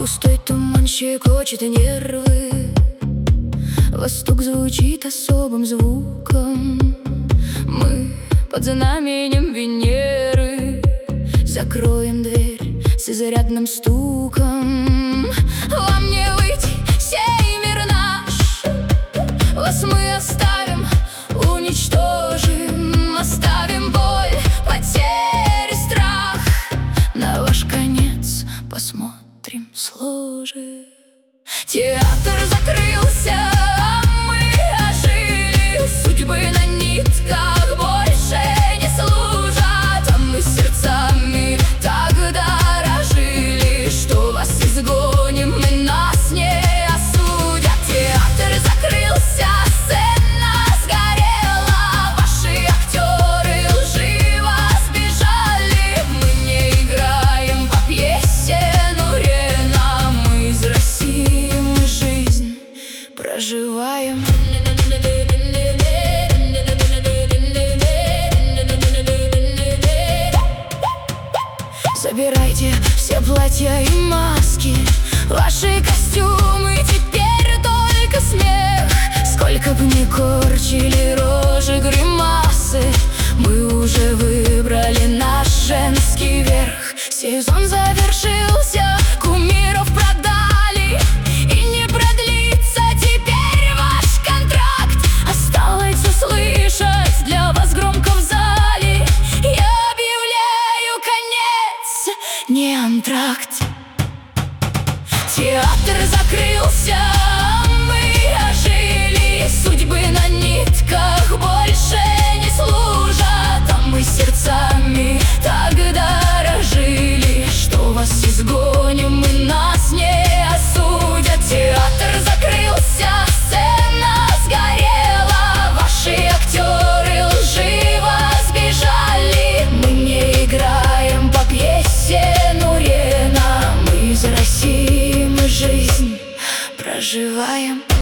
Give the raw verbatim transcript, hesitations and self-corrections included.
Густой туман щекочет нервы, восток звучит особым звуком. Мы под знаменем Венеры закроем дверь с изрядным стуком. Вам не выйти, сей мир наш, вас мы оставим, уничтожим, оставим боль, потери, страх. На ваш конец посмотрим, сложим. Театр закрылся, а мы ожили. Судьбы на нитках больше не служат, а мы сердцами так дорожили, что вас изгоним, и нас не осудят. Театр закрылся, сцена сгорела, ваши актеры лживо сбежали. Мы не играем по пьесе Нурена, мы из России, мы жизнь проживаем. Забирайте все платья и маски, ваши костюмы, теперь только смех. Сколько бы ни корчили рожи гримасы, мы уже выбрали наш женский верх. Сезон завершился, кумиров продали, и не продлится теперь ваш контракт. Осталось услышать для вас громко в зале: я объявляю конец, не антракт. Театр закрылся, а мы ожили. Судьбы на нитках больше не служат, а мы сердцами так дорожили, что вас изгоним, и нас не осудят. Театр закрылся, сцена сгорела, ваши актеры лживо сбежали. Мы не играем по пьесе Нурена, мы из России, мы жизнь проживаем.